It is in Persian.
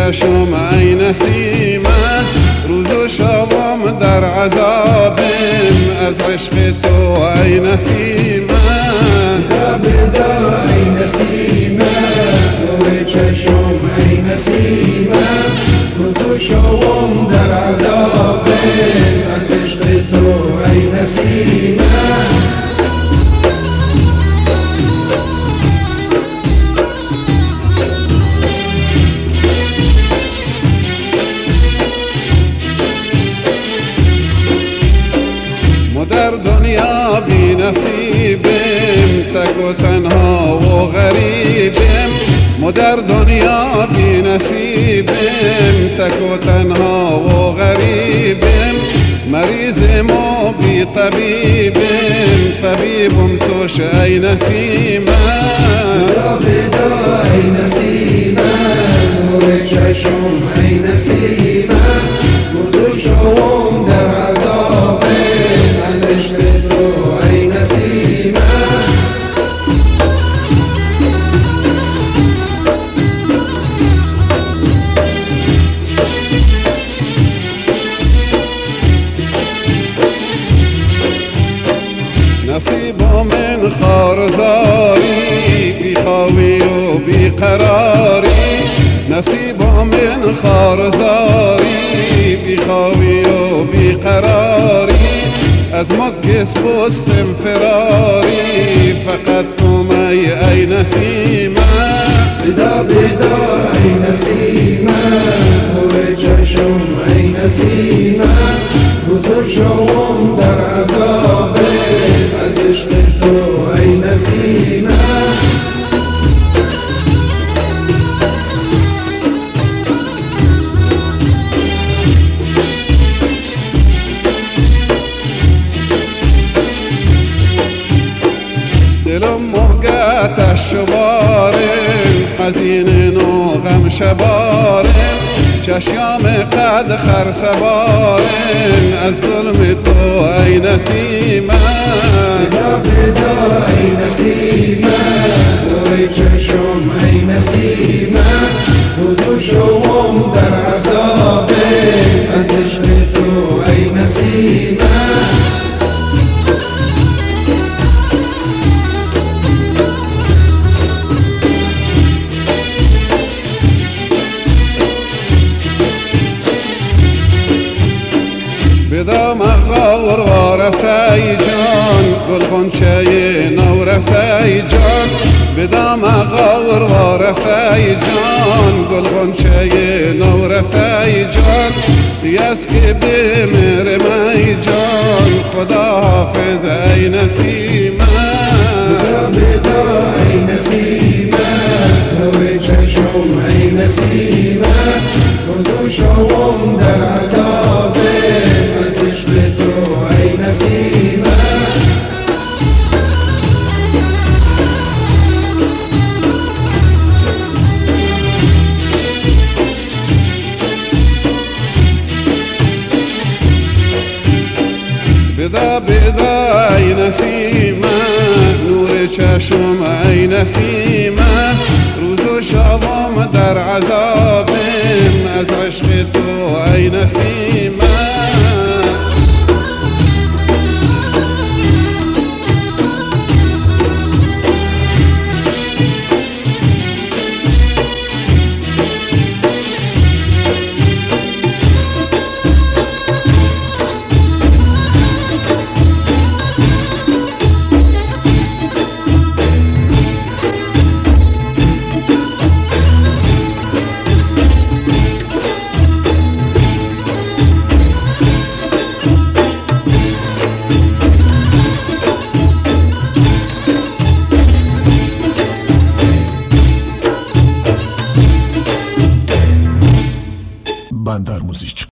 چشم ای نسیمه، روز و شبم در عذابم از عشق تو ای نسیمه. بدا بدا ای نسیمه، نور چشم ای نسیمه، روز و شبم در عذابم از عشق تو ای نسیمه. در دنیا بی نصیبم، تک و تنها و غریبم. ما در دنیا بی نصیبم، تک و تنها و غریبم. مریضم و بی طبیبم، طبیبم توش ای نسیمه. بدا بدا ای نسیمه، نور چشم ای نسیمه، روز و شبم در عذابم از عشق تو ای نسیمه. نصیب من خارزاری، بی خواهی و بی قراری. نصیب من خارزاری، بی خواهی و بی قراری. از مکس بستم فراری، فقط تو می ای نسیمه. بدا بدا ای نسیمه، نور چشم ای نسیمه، روز و شبم در عذابم از عشق تو ای نسیمه. دلم موقعتش شبارم، حزین و غم شبارم. چشیام قد خرسبارم، از ظلم تو ای نسیمه. بدا بدا ای نسیمه، نور چشم ای نسیمه، روز و شبم در عذابم از عشق تو ای نسیمه. بدا مغاور وارسی جان، گل غنچه نورسی جان. بدا مغاور وارسی جان، گل غنچه نورسی جان. دیاز که بمیر می جان، خدا حافظ ای نسیمه. بدا بدا ای نسیمه، نور چشم ای نسیمه، روز و شبم در عذابم از عشق تو ای نسیمه. بدا بدا ای نسیمه، نور چشم ای نسیمه، روز و شبم در عذابم از عشق تو ای نسیمه. بندر موزیک